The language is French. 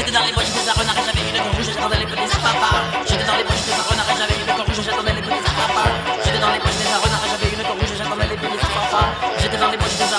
J'étais dans les poches des renards et j'avais une corne rouge, j'attendais les petits affaires. J'étais dans les poches des renards et j'avais une corne rouge, j'attendais les petits affaires. J'étais dans les poches des renards et j'avais une corne rouge, j'attendais les petits affaires. J'étais dans les poches des